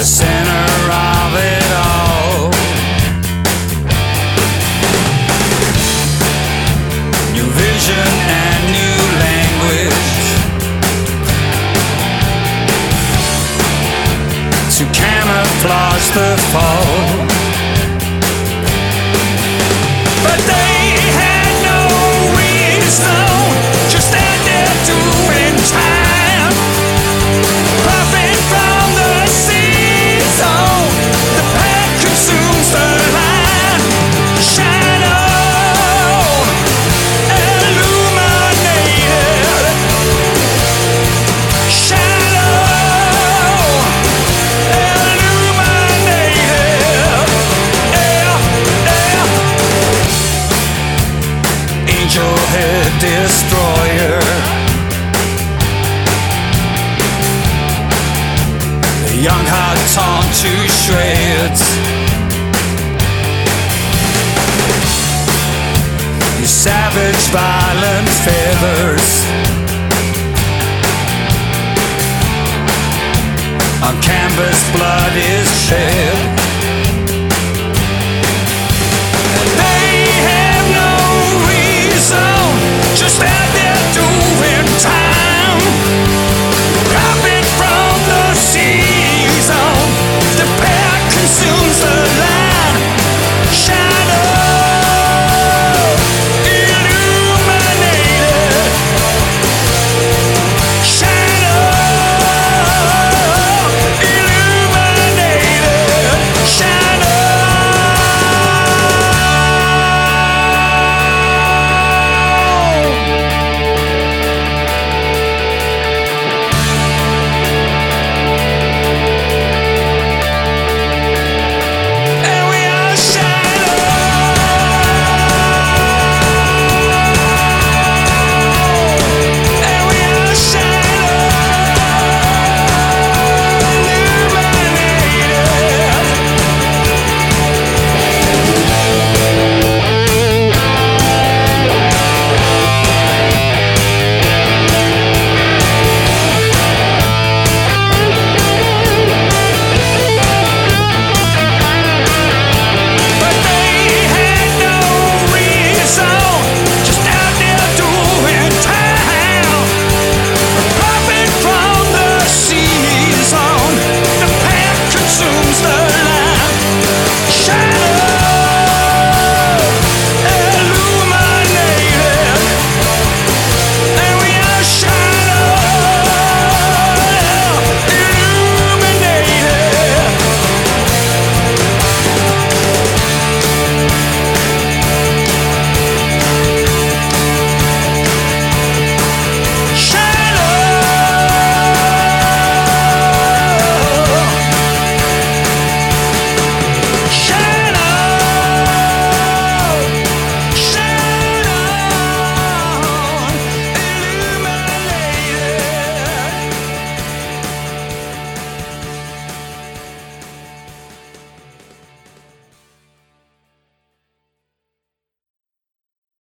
the center of it all. New vision and new language to camouflage the fall. But they had no reason, just stand there doing time. Profit from the season, the pack consumes the line. Shadow illuminated, shadow illuminated. Angel head destroyer, the young heart torn to shreds. Your savage violent feathers on canvas blood is shed.